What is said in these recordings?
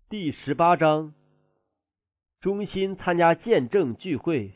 第18章，衷心参加见证聚会。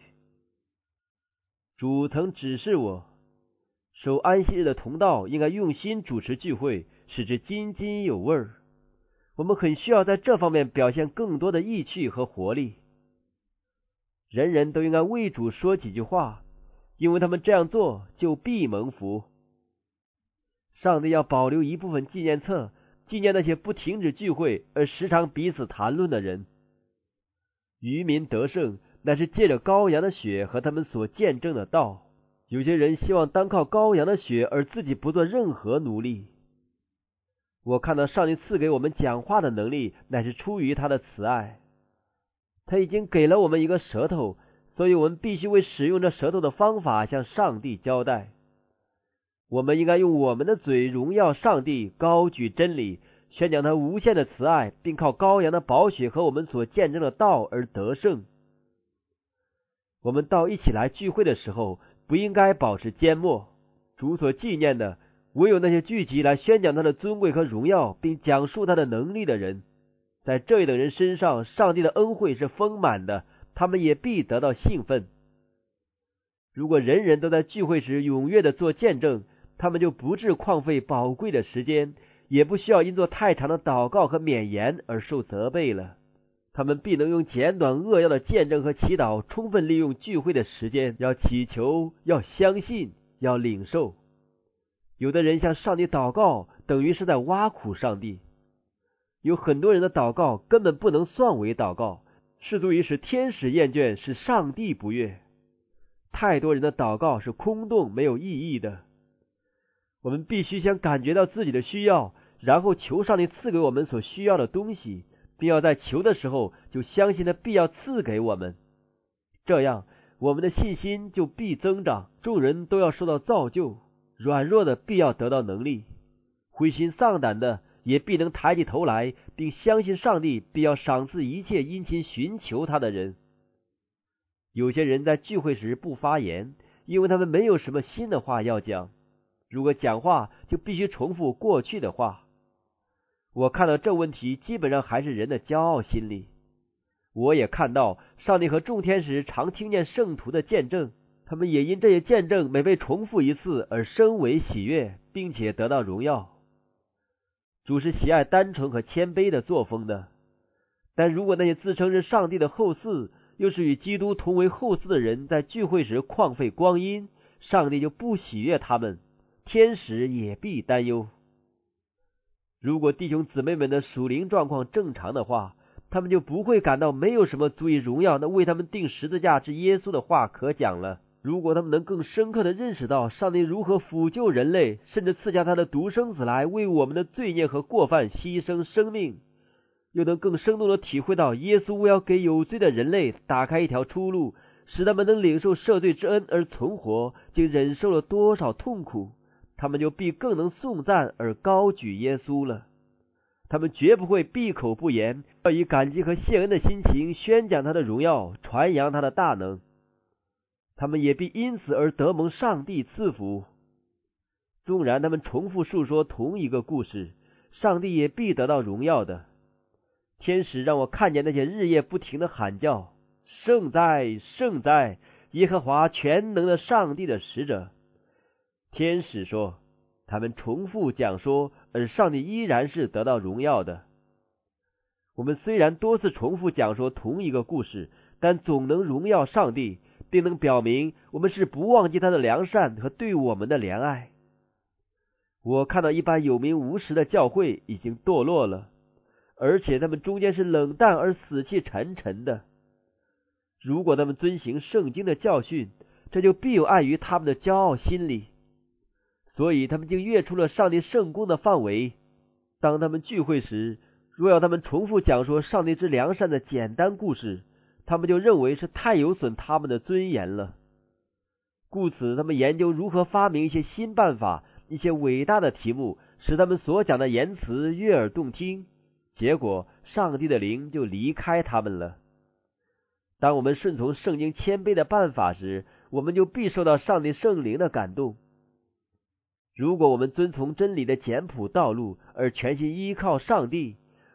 主曾指示我，守安息日的同道应该用心主持聚会，使之津津有味。我们很需要在这方面表现更多的意趣和活力。人人都应该为主说几句话，因为他们这样做就必蒙福。上帝要保留一部分纪念册，纪念那些不停止聚会而时常彼此谈论的人。渔民得胜，乃是借着羔羊的血和他们所见证的道。有些人希望单靠羔羊的血而自己不做任何努力。我看到上帝赐给我们讲话的能力，乃是出于他的慈爱。他已经给了我们一个舌头，所以我们必须为使用这舌头的方法向上帝交代。我们应该用我们的嘴荣耀上帝，高举真理，宣讲他无限的慈爱，并靠羔羊的宝血和我们所见证的道而得胜。我们到一起来聚会的时候，不应该保持缄默。主所纪念的，唯有那些聚集来宣讲他的尊贵和荣耀，并讲述他的能力的人。在这一等人身上，上帝的恩惠是丰满的，他们也必得到兴奋。如果人人都在聚会时踊跃地做见证，他们就不致旷费宝贵的时间，也不需要因做太长的祷告和勉言而受责备了。他们必能用简短扼要的见证和祈祷，充分利用聚会的时间，要祈求，要相信，要领受。有的人向上帝祷告，等于是在挖苦上帝。有很多人的祷告根本不能算为祷告，是足以使天使厌倦，使上帝不悦。太多人的祷告是空洞没有意义的。我们必须先感觉到自己的需要，然后求上帝赐给我们所需要的东西，并要在求的时候就相信他必要赐给我们。这样我们的信心就必增长，众人都要受到造就，软弱的必要得到能力，灰心丧胆的也必能抬起头来，并相信上帝必要赏赐一切殷勤寻求他的人。有些人在聚会时不发言，因为他们没有什么新的话要讲。如果讲话，就必须重复过去的话。我看到这问题基本上还是人的骄傲心理。我也看到上帝和众天使常听见圣徒的见证，他们也因这些见证每被重复一次而深为喜悦，并且得到荣耀。主是喜爱单纯和谦卑的作风的，但如果那些自称是上帝的后嗣，又是与基督同为后嗣的人在聚会时旷费光阴，上帝就不喜悦他们，天使也必担忧。如果弟兄姊妹们的属灵状况正常的话，他们就不会感到没有什么足以荣耀那为他们钉十字架之耶稣的话可讲了。如果他们能更深刻地认识到上帝如何抚救人类，甚至赐下他的独生子来为我们的罪孽和过犯牺牲生命，又能更生动地体会到耶稣为要给有罪的人类打开一条出路，使他们能领受赦罪之恩而存活，竟忍受了多少痛苦，他们就必更能颂赞而高举耶稣了。他们绝不会闭口不言，要以感激和谢恩的心情宣讲他的荣耀，传扬他的大能。他们也必因此而得蒙上帝赐福。纵然他们重复述说同一个故事，上帝也必得到荣耀的。天使让我看见那些日夜不停的喊叫，圣哉，圣哉，耶和华全能的上帝的使者。天使说，他们重复讲说，而上帝依然是得到荣耀的。我们虽然多次重复讲说同一个故事，但总能荣耀上帝，并能表明我们是不忘记他的良善和对我们的怜爱。我看到一般有名无实的教会已经堕落了，而且他们中间是冷淡而死气沉沉的。如果他们遵行圣经的教训，这就必有碍于他们的骄傲心理，所以他们竟越出了上帝圣工的范围。当他们聚会时，若要他们重复讲说上帝之良善的简单故事，他们就认为是太有损他们的尊严了。故此他们研究如何发明一些新办法，一些伟大的题目，使他们所讲的言辞悦耳动听，结果上帝的灵就离开他们了。当我们顺从圣经谦卑的办法时，我们就必受到上帝圣灵的感动。如果我们遵从真理的简朴道路，而全心依靠上帝，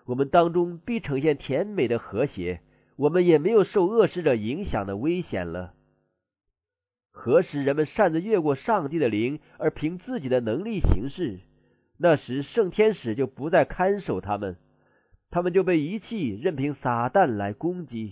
我们当中必呈现甜美的和谐，我们也没有受恶势者影响的危险了。何时人们擅自越过上帝的灵，而凭自己的能力行事，那时圣天使就不再看守他们，他们就被遗弃，任凭撒旦来攻击。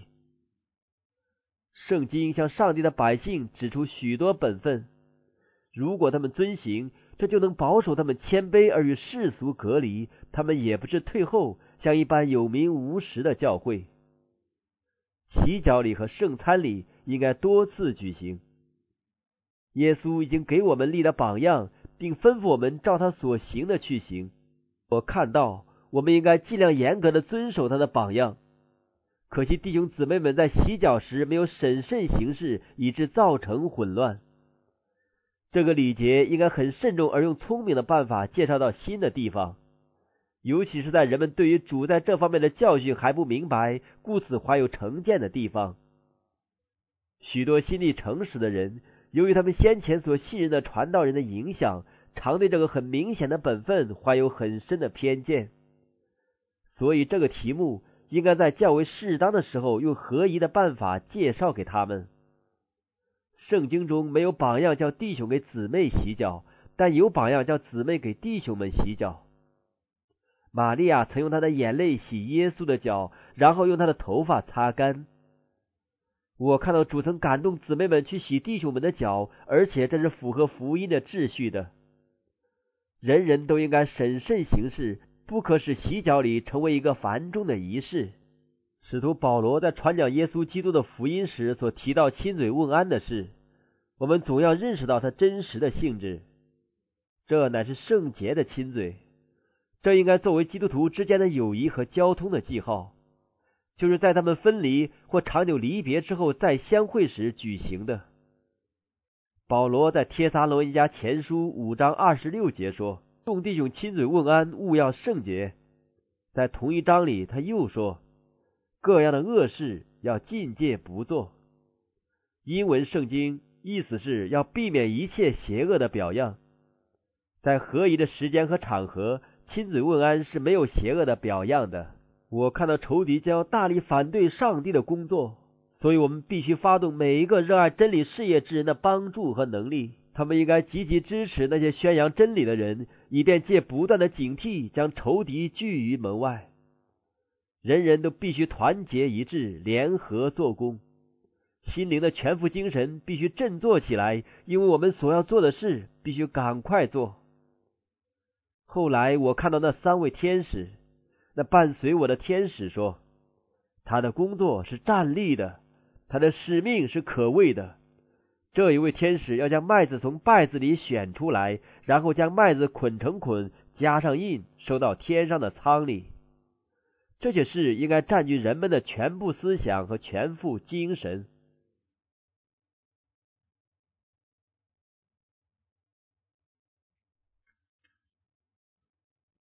圣经向上帝的百姓指出许多本分，如果他们遵行，这就能保守他们谦卑而与世俗隔离，他们也不致退后，像一般有名无实的教会。洗脚礼和圣餐礼应该多次举行。耶稣已经给我们立了榜样，并吩咐我们照他所行的去行。我看到我们应该尽量严格的遵守他的榜样。可惜弟兄姊妹们在洗脚时没有审慎行事，以致造成混乱。这个礼节应该很慎重而用聪明的办法介绍到新的地方，尤其是在人们对于主在这方面的教训还不明白，故此怀有成见的地方。许多心地诚实的人，由于他们先前所信任的传道人的影响，常对这个很明显的本分怀有很深的偏见。所以这个题目应该在较为适当的时候用合宜的办法介绍给他们。圣经中没有榜样叫弟兄给姊妹洗脚，但有榜样叫姊妹给弟兄们洗脚。玛利亚曾用她的眼泪洗耶稣的脚，然后用她的头发擦干。我看到主曾感动姊妹们去洗弟兄们的脚，而且这是符合福音的秩序的。人人都应该审慎行事，不可使洗脚礼成为一个繁重的仪式。使徒保罗在传讲耶稣基督的福音时所提到亲嘴问安的事，我们总要认识到它真实的性质。这乃是圣洁的亲嘴，这应该作为基督徒之间的友谊和交通的记号，就是在他们分离或长久离别之后再相会时举行的。保罗在帖撒罗尼迦前书5章26节说，众弟兄亲嘴问安，务要圣洁。在同一章里他又说，各样的恶事要禁戒不做。英文圣经意思是要避免一切邪恶的表样。在合宜的时间和场合，亲嘴问安是没有邪恶的表样的。我看到仇敌将要大力反对上帝的工作，所以我们必须发动每一个热爱真理事业之人的帮助和能力。他们应该积极支持那些宣扬真理的人，以便借不断的警惕将仇敌拒于门外。人人都必须团结一致，联合做工。心灵的全副精神必须振作起来，因为我们所要做的事必须赶快做。后来我看到那3位天使，那伴随我的天使说，他的工作是站立的，他的使命是可畏的。这一位天使要将麦子从稗子里选出来，然后将麦子捆成捆，加上印，收到天上的仓里。这些事应该占据人们的全部思想和全副精神。